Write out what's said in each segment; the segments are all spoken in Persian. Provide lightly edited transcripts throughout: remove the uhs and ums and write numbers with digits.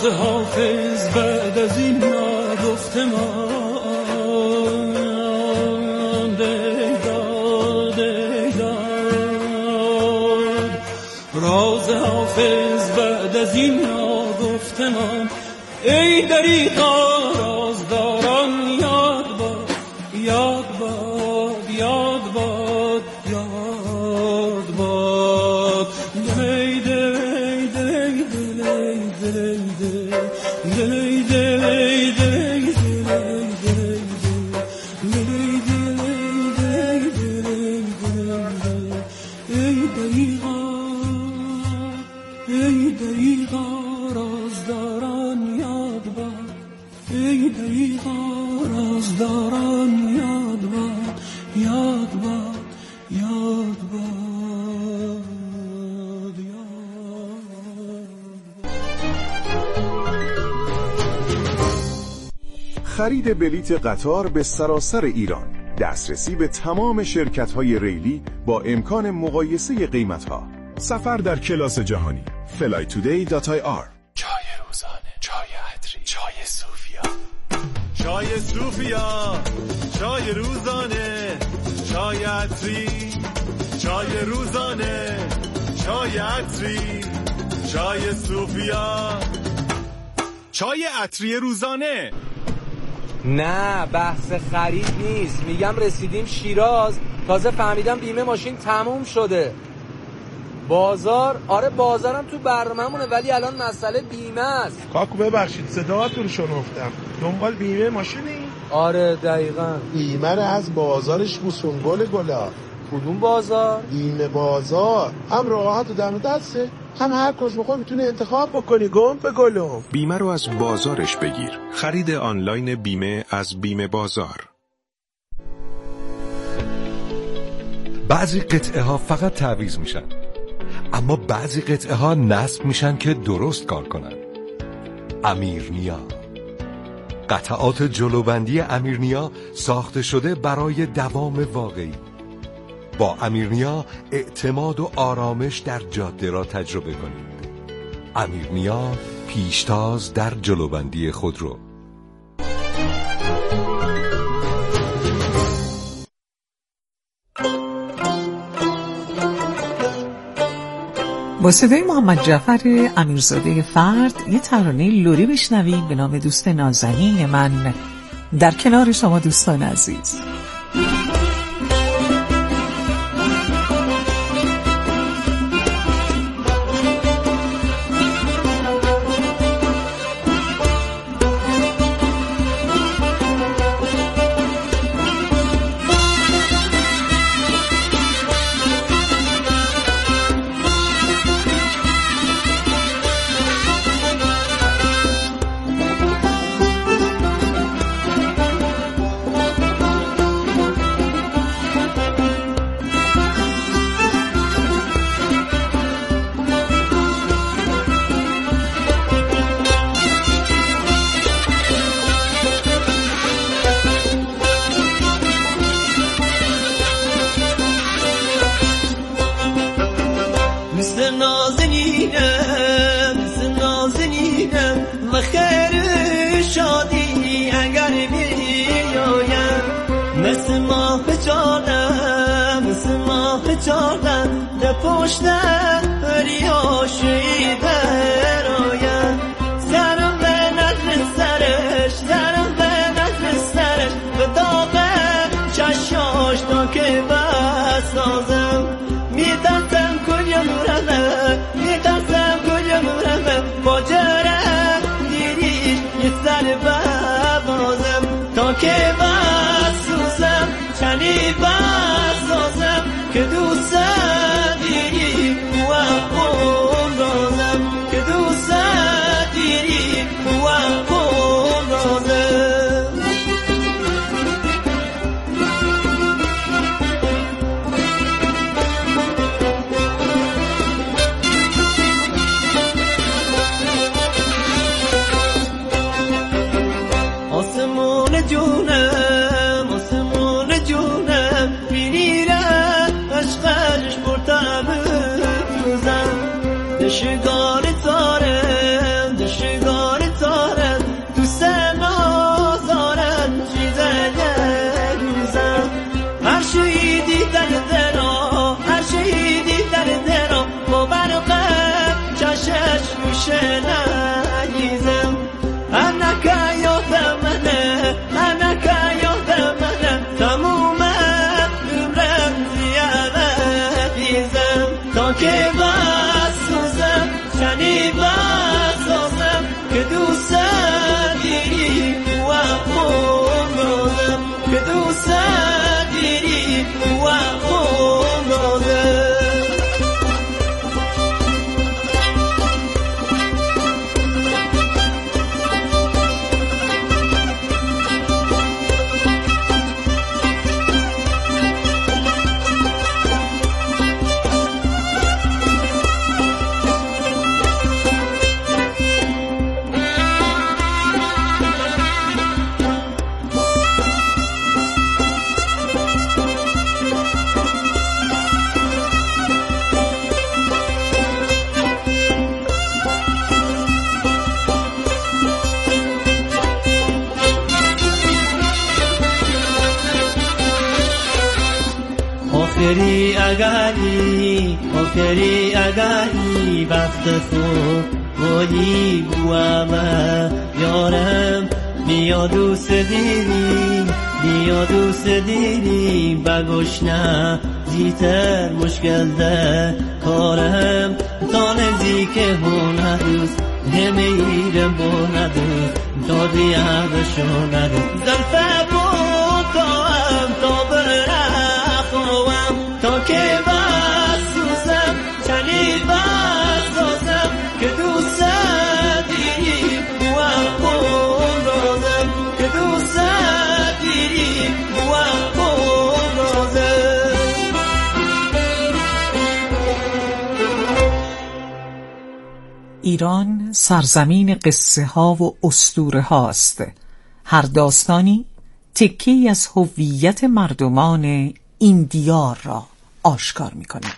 حافظ بعد از این نگفته مانده، راز حافظ بعد از این نگفته مانده. ای دریغا رازداران یاد باد، یاد باد، یاد باد، یاد باد. دی دی دی دی دی دی ای دریغا رازداران یاد باد، ای دریغا رازداران یاد باد، یاد باد، یاد باد، یاد باد. خرید بلیت قطار به سراسر ایران، دسترسی به تمام شرکت‌های ریلی با امکان مقایسه قیمت‌ها. سفر در کلاس جهانی. flytoday.ir. چای روزانه، چای عطری، چای صوفیا، چای صوفیا، چای روزانه، چای عطری، چای روزانه، چای عطری، چای صوفیا، چای عطری روزانه. نه بحث خرید نیست، میگم رسیدیم شیراز، تازه فهمیدم بیمه ماشین تموم شده. بازار، آره بازارم تو برنامه‌مونه، ولی الان مسئله بیمه است. کاکو ببخشید صداتون رو شنفتم، دنبال بیمه ماشینی؟ آره دقیقاً. بیمه رو از بازارش بوسون گلا. کدوم بازار؟ بیمه بازار، هم راحت و دم دسته، هم هر کس بخوای میتونه انتخاب بکنی. گم به گلم. بیمه رو از بازارش بگیر. خرید آنلاین بیمه از بیمه بازار. بعضی قطعه ها فقط تعویض میشن، اما بعضی قطعه ها نصب میشن که درست کار کنن. امیرنیا، قطعات جلوبندی امیرنیا ساخته شده برای دوام واقعی. با امیرنیا اعتماد و آرامش در جاده را تجربه کنید. امیرنیا، پیشتاز در جلوبندی خودرو. با صدای محمد جعفر امیرزاده فرد یه ترانه لری بشنویم به نام دوست نازنین من، در کنار شما دوستان عزیز. در پشت ریاشوی برایم سرم به نظر سرش، سرم به نظر سرش، به داغ چشاش تا که بسازم. میترسم کجا مرمه، میترسم کجا مرمه، با جرم دیریش یه سر ببازم تا که بسوزم، چنی بسازم که دوست دیری و قول رازم، که دوست دیری و قول رازم. آسمون جونم، آسمون جونم، عشقش برتم روزم، دشگار تارم، دشگار که بسازم تنی بسازم که دوست داری و عمرم که دوست داری و عمرم آخری اگری وقت خوب بودی بوامه یارم بیا دوست دیری بگوشنه زیتر مشکل ده کارم تا نزدیک هونه دوست نمیرم بونه دوست دادی عدشو ندوست زلفه بودم تا برخوام تا که بسوزم تنی بسازم که دوست داری و عمرم که دوست داری و عمرم. ایران سرزمین قصه ها و اسطوره هاست. هر داستانی تکی از هویت مردمان این دیار را آشکار می کند.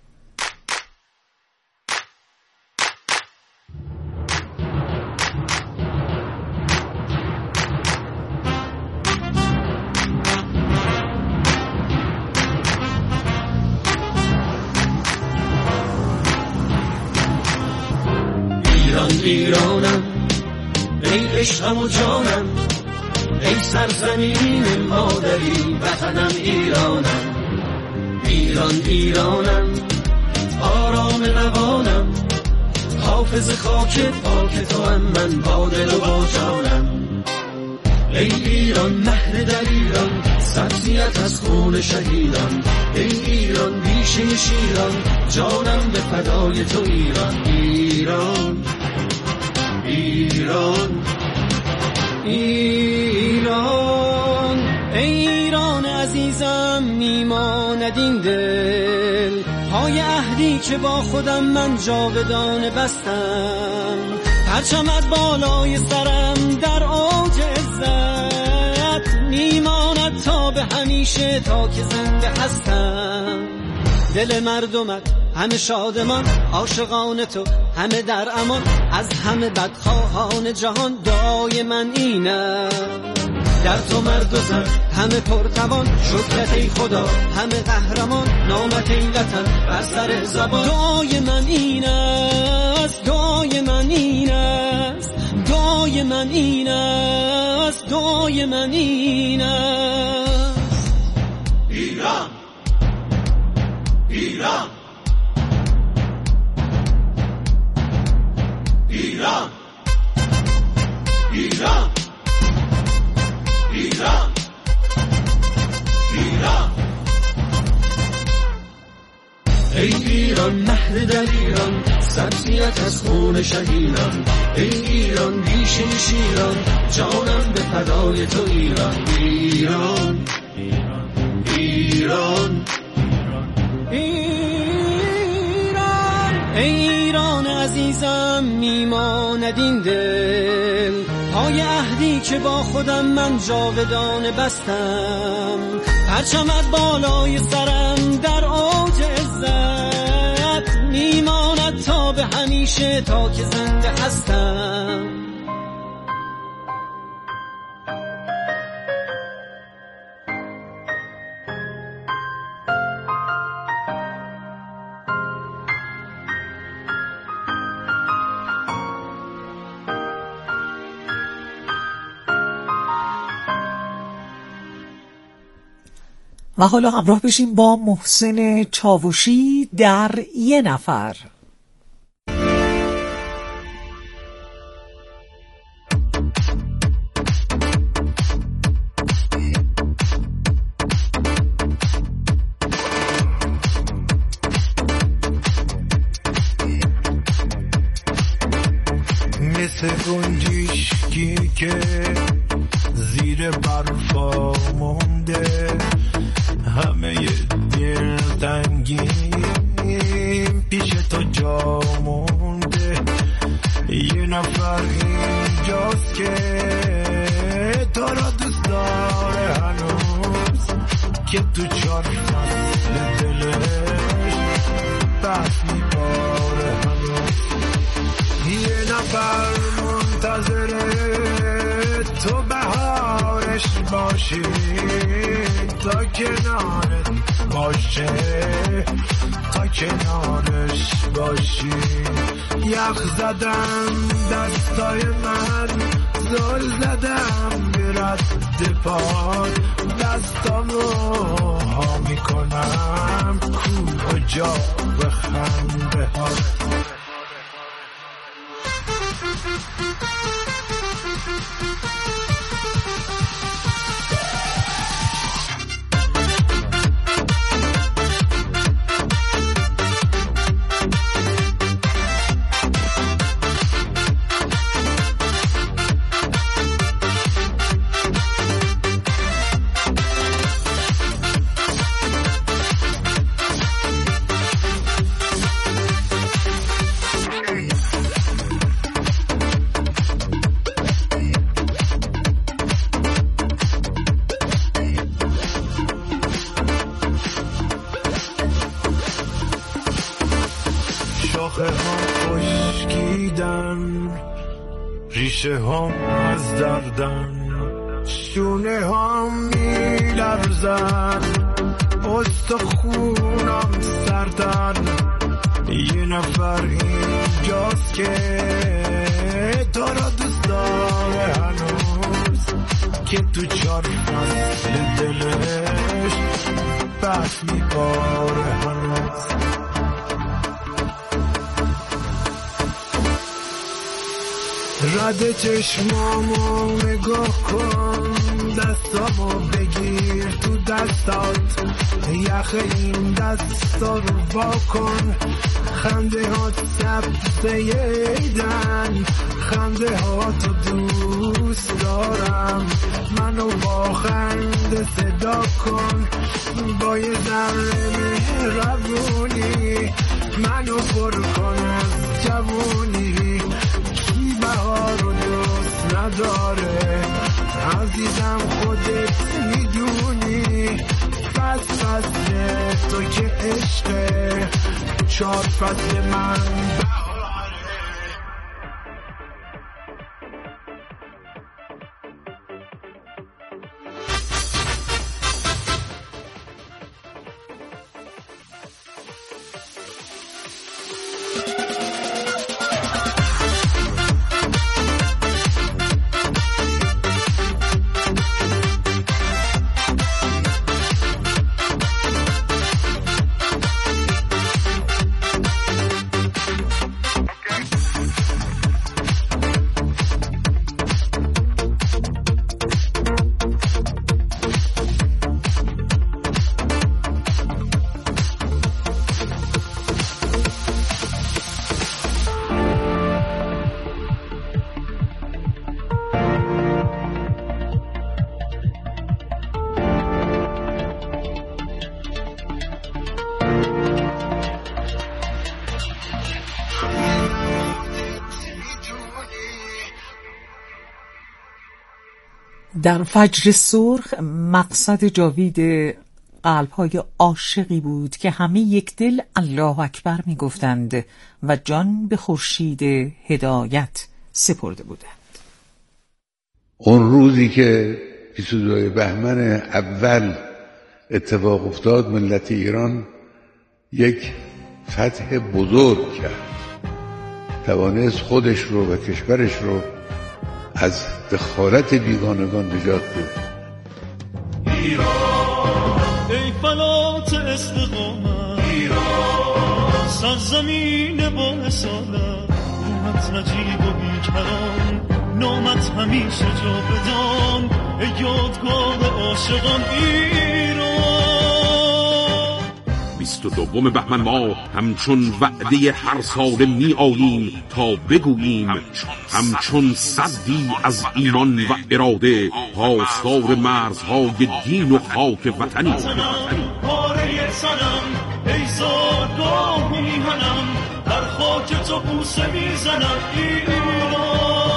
ایرانم ای عشقم و جانم ای سرزمین مادری وطنم ایرانم ایرانم آرام روانم حافظ خاک پاک تو هم من با دل و با جانم ای ایران مهر در ایران سبزیت از خون شهیدان ای ایران بیشه شیران جانم به فدای تو ایران ایران عزیزم میماند این دل پای عهدی که با خودم من جاودانه بستم پرچمت بالای سرم در اوج عزت میماند تا به همیشه تا که زنده هستم دل مردمت همه شادمان عاشقان تو همه در امان از همه بدخواهان جهان دعای من اینه در تو مرد و زن همه پرتوان شکرت ای خدا همه قهرمان نامت ای وطن بر سر زبان دعای من این است دعای من این است دعای من این است دعای من این است ایران ایران ایران ایران ایران ایران ای ایران مهر در ایران سبزیت از خون شهیدان ای ایران بیشه شیران جانم به فدای تو ایران ایران ایران عزیزم میماند این دل پای عهدی که با خودم من جاودانه بستم پرچمت بالای سرم در اوج عزت میماند تا به همیشه تا که زنده هستم و حالا همراه بشیم با محسن چاوشی در یه نفر. مثل گنجشکی که زیر برفا مونده، همه دلتنگیم پیش تو جا مونده. یه نفر اینجاست که تو را دوست داره هنوز، که تو 4 فصل دلش بس میباره هنوز. یه نفر منتظره تو بهارش باشی، تا کنارت باشه، تا کنارش باشی. یخ زدم دستای من، زل زدم به رد پاد، دستامو ها میکنم کوه جا به خنده ها. شاخه ها خشکیدن، ریشه ها از دردن، شونه ها میلرزن، استخونم سردن. یه نفر اینجاست که تو را دوست داره هنوز، که تو 4 فصل دلش بس میباره هنوز. رد چشمامو نگاه کن، دستامو بگیر تو دستات، یخ این دستا رو وا کن. خنده ها سبزه ایدن، خنده ها تو دوست دارم، منو با خنده صدا کن. با یه ذره مهربونی منو پر کن از جوونی. بهار رو دوست نداره عزیزم، خودت میدونی. بس فصل تو که عشقه، 4 فصل من در فجر سرخ مقصد جاوید قلب‌های عاشقی بود که همه یک دل الله اکبر می گفتند و جان به خورشید هدایت سپرده بودند. اون روزی که 22 بهمن اول اتفاق افتاد، ملت ایران یک فتح بزرگ کرد، توانست خودش رو و کشورش رو از دخالت بیگانگان نجات بده. ایران ای استقامت ایران سرزمین با اصالت رومت نجیب و بیکران نامت همیشه جاودان ای یادگاه عاشقان ایران 22 بهمن ما همچون وعده هر سال می آییم تا بگوییم همچون صدی از ایمان و اراده پاسدار مرزهای دین و خاک وطنی پاره سنم ای زادگاه میهنم در خاک تو بوسه میزنم ایران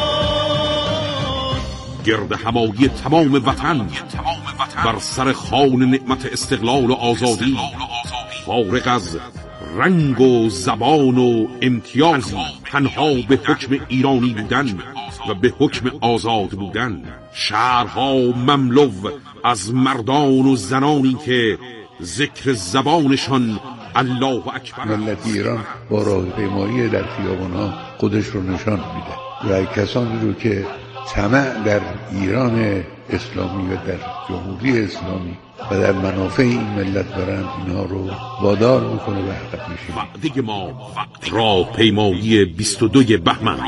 گرد همایی تمام وطن بر سر خوان نعمت استقلال و آزادی فارغ از رنگ و زبان و امتیازی تنها به حکم ایرانی بودن و به حکم آزاد بودن شهرها مملو از مردان و زنانی که ذکر زبانشان الله اکبر. ملت ایران با راهپیمایی در خیابان‌ها خودش رو نشان میده و کسانی رو که طمع در ایران اسلامی و در جمهوری اسلامی و در منافع این ملت دارند اینها رو وادار میکنه به عقب میشینه. وعده ما راهپیمایی 22 بهمن.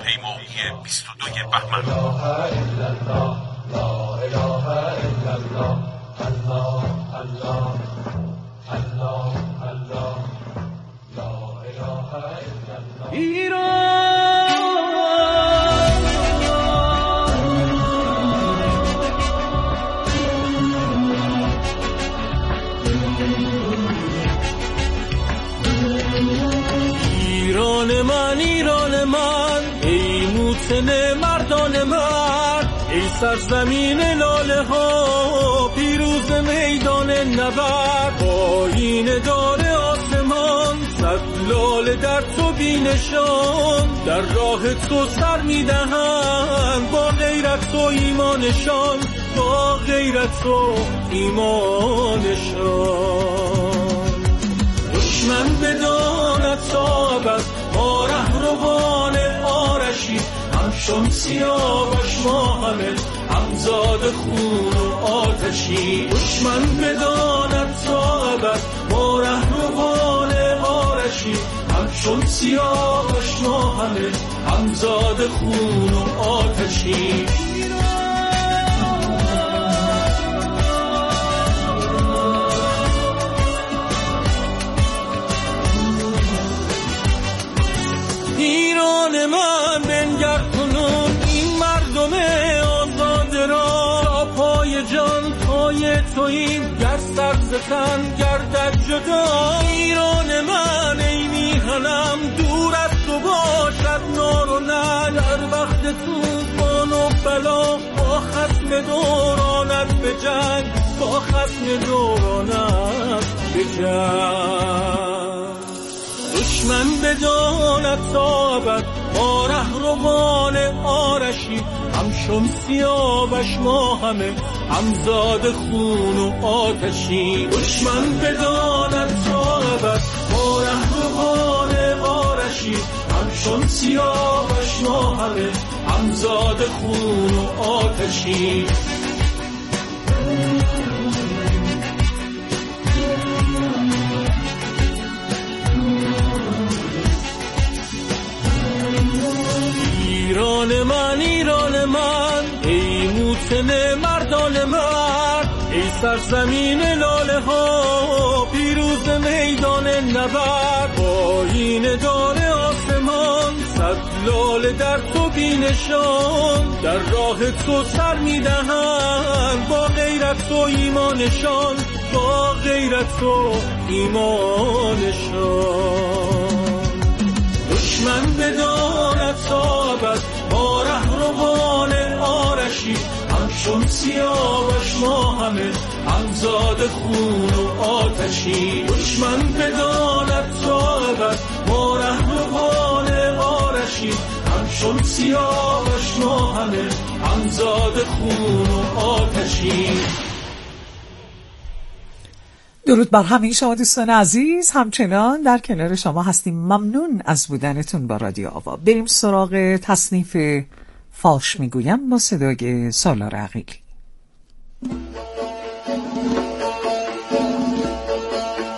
ایران من ای موطن مردان مرد ای سرزمین لاله ها پیروز میدان نبرد آیینه دار آسمان صد لاله در تو بینشان در راه تو سر میدهند با غیرت و ایمانشان با غیرت و ایمانشان دشمن بداند صابت ما رهروان آرشی همشون سیاوش ما همه همزاد خون و آتشی دشمن بداند صابت ما رهروان آرشی همشون سیاوش ما همه همزاد خون و آتشی ایران من بنگر کنون این مردم آزاده را تا پای جان پای توییم گر سر ز تن گردد جدا ایران من ای میهنم دور از تو باشد نار و نل در وقت طوفان و بلا با خصم دورانت به جنگ با خصم دورانت به جنگ دشمن بداند تابد ما رهروان آرشی همشون سیاوش ما همه همزاد خون و آتشی دشمن بداند تابد ما رهروان آرشی همشون سیاوش ما همه همزاد خون و آتشی ایران من ای موطن مردان مرد ای سرزمین لاله ها پیروز میدان نبرد آیینه دار آسمان صد لاله در تو بینشان در راه تو سر میدهند با غیرت و ایمانشان با غیرت و ایمانشان دشمن بداند صابت ما رهروان آرشی همشون سیاوش ما همه همزاد خون و آتشی دشمن بداند صابت ما رهروان آرشی همشون سیاوش ما همه همزاد خون و آتشی. درود بر همه شما دوستان عزیز، همچنان در کنار شما هستیم. ممنون از بودنتون با رادیو آوا. بریم سراغ تصنیف فاش میگویم با صدای سالار عقیلی.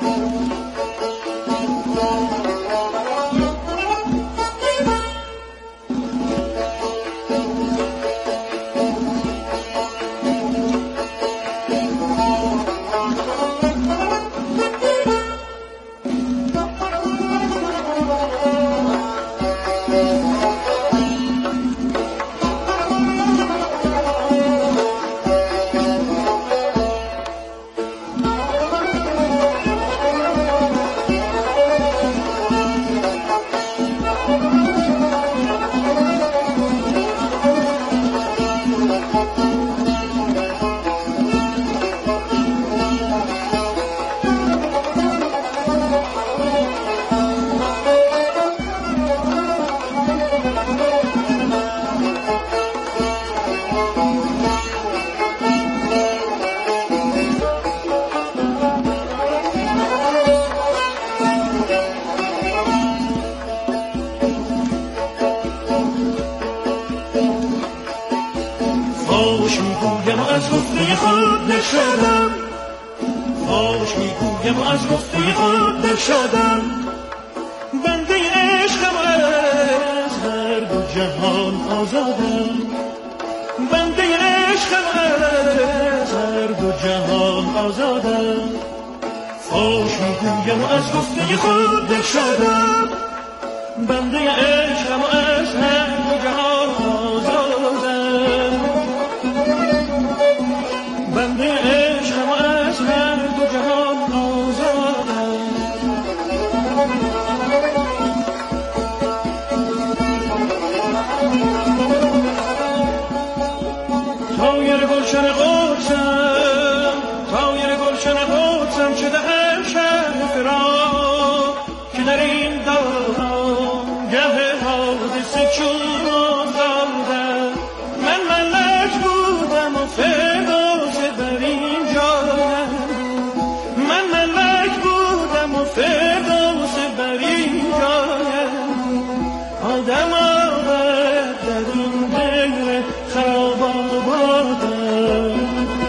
فاش میگویم از گفته خود نشدم، فاش میگویم از گفته خود نشدم، بنده عشقم از هر دو جهان آزادم، بنده عشقم از هر دو جهان آزادم. فاش میگویم از گفته خود نشدم، بنده عشقم از هر دو جهان آزادم، بنده عشقم از هر دو جهان آزادم. طایر گلشن قدسم، طایر گلشن قدسم، چه دهم شهر فراق که در این دوران گه حادثه چون آزادم. من ملک بودم و فردوس بر این جایم، من ملک بودم و فردوس بر این جایم. آدم آورد در این دل خراب آبادم،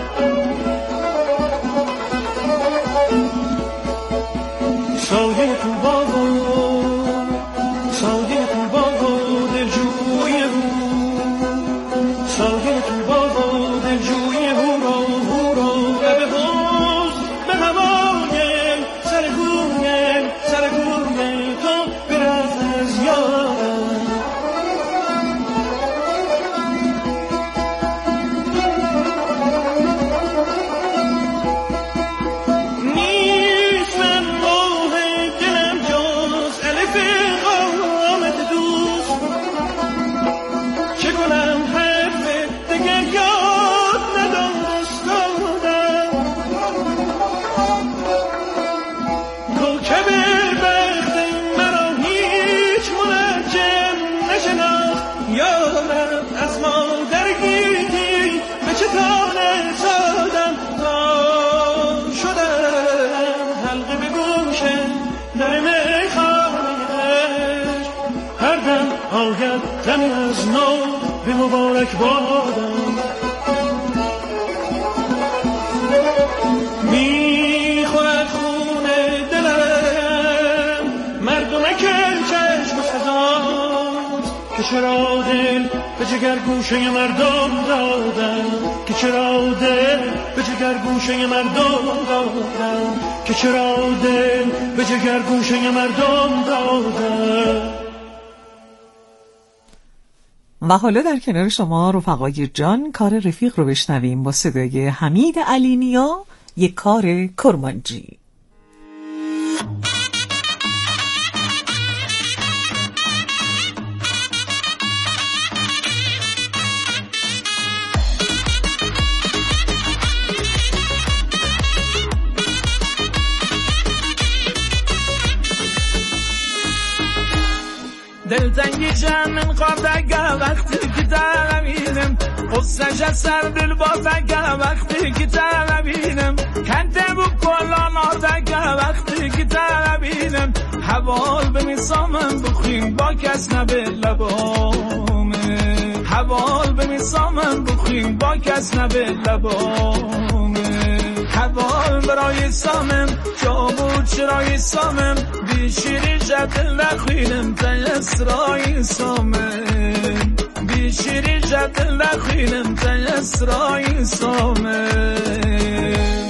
سایه تو باغ، سایه تو باغ دلجوی رو، سایه تو باغ دلجوی هورا هورا. لب حوز به هوای سر گوی تو برفت از یادم. تن از نو به مبارک بادم، میخورد خون دلم مردمک چشم سزاست، که چرا دل به جگر گوشه مردم دادم، که چرا دل به جگر گوشه مردم دادم، که چرا دل به جگر گوشه مردم دادم. و حالا در کنار شما رفقای جان کار رفیق رو بشنویم با صدای حمید علی نیا، یک کار کرمانجی. دلتنگی من قابدگه وقتی که ترمینم، قصهش از سر دل بازگه وقتی که ترمینم، کنده بو کلان آدگه وقتی که ترمینم، حوال به میسامم بخیم با کس نبه لبامه، حوال به میسامم بخیم با کس نبه لبامه، حوال برای سامم جا بود چرای سامم بیشیری جدل نخوینم تا اسرائیل سامن بیشیری جدل نخوینم تا اسرائیل سامن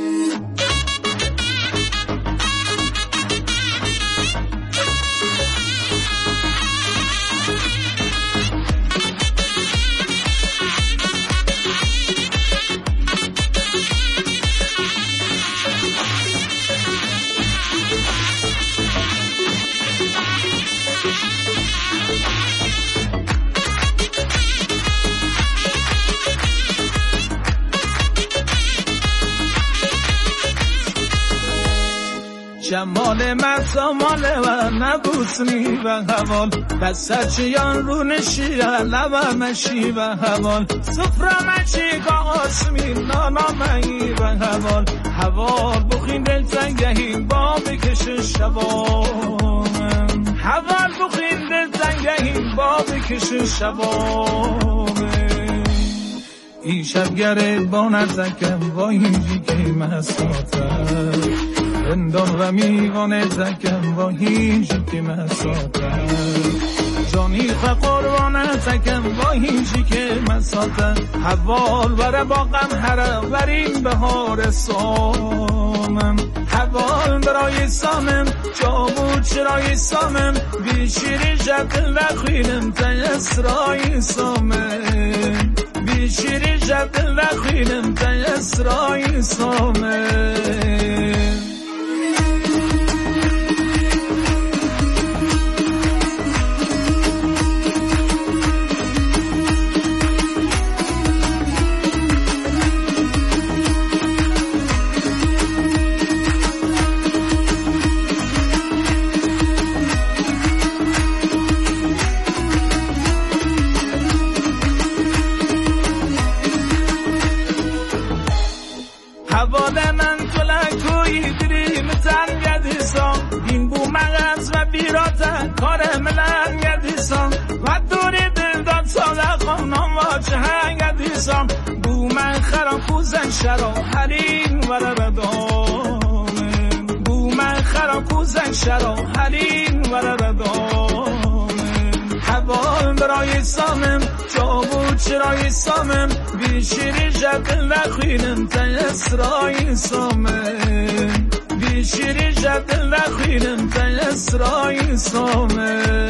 جمال مسامال و نبوسنی و حوال بسچیان رو نشی لبمشی و حوال سفرمشی که آسمی نانامهی و حوال بخین دلتنگهی با بکش شبام حوال بخین دلتنگهی با بکش شبام این شبگره با نزکم با اینجی که مساتر اندان و میوانه زکم با هیچی که مساتر جانی قربانه تکم با هیچی که مساتر حوال بره با غم هره برین بهار سامم حوال برای سامم جابود چرای سامم بیشیری جدل نخوینم تا اسرائیل سامم بیشیری جدل نخوینم تا اسرائیل سامم حواله من کلکوی دریم تنگدیسان این بو مغز و بیراتن کار ملن گدیسان و دوری دل داد ساله خانم و چه هنگدیسان بو من خرام کوزن شرا حرین وره ردامن بو من خرام کوزن شرا حرین وره ردامن حوال برای سامم جابود چرای سامم بیشیری جدل نخوینم تا اسرائیل سامم بیشیری جدل نخوینم تا اسرائیل سامم